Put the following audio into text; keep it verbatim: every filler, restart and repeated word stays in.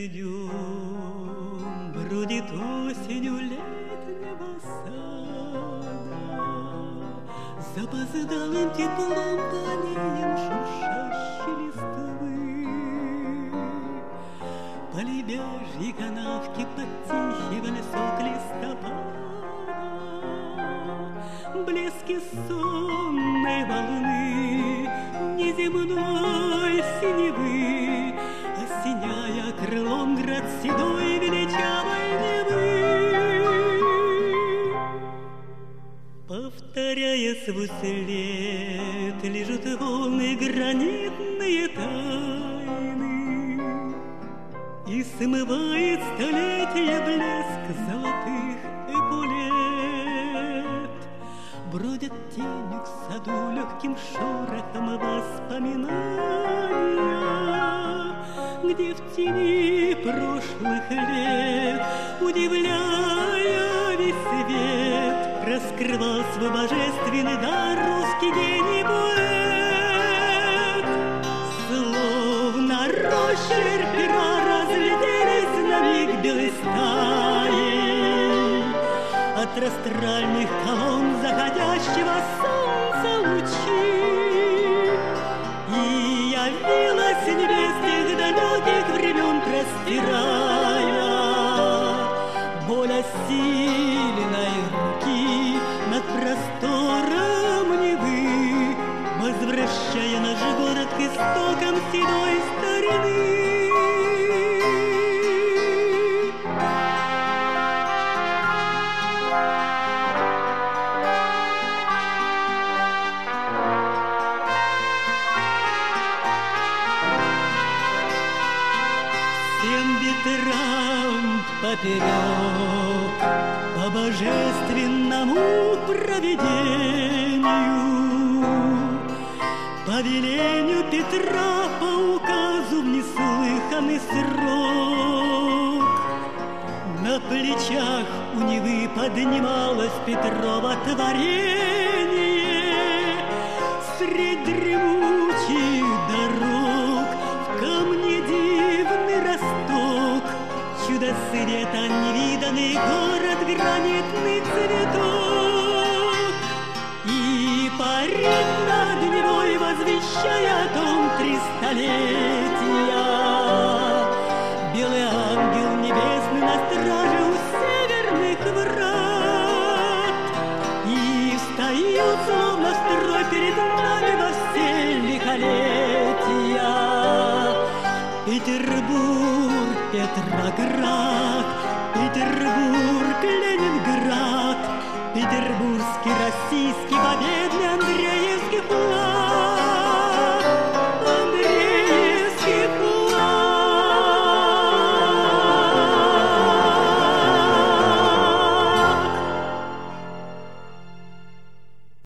идем, бродит осень у летнего сада, запоздалым теплом полеем шуршащей листвы. По лебяжьей канавке подтихивал сок листопада, блески сонной волны, неземной синевы, осеняя крылом град седой величавой Невы. Повторяясь вслед, лежат волны гранитные тайны, и смывает столетия блеск золотых эполет. Бродят тенью к саду легким шорохом воспоминания, где в тени прошлых лет, удивляя весь свет, раскрывал свой божественный дар русский гений поэт. Словно росчерк пера разлетелись на миг белой стаей от астральных колонн заходящего солнца лучи, и явилась небесных далеких времен, простирая боль осиленной руки над простором Невы, возвращая наш город к истокам седой старины. Всем ветрам поперек, по божественному провидению, по велению Петра, по указу в неслыханный срок, на плечах у Невы поднималось Петрово творение. Средь дремучих дорог в камне дивный росток, чудо света невиданный город, гранитный цветок, и парит над Невой, возвещая о том три столетия. Белый ангел небесный на страже у северных врат, и встают словно строй перед нами во все лихолетия. Петербург, Петроград, Петербург, Ленинград, петербургский, российский, победный Андреевский флаг.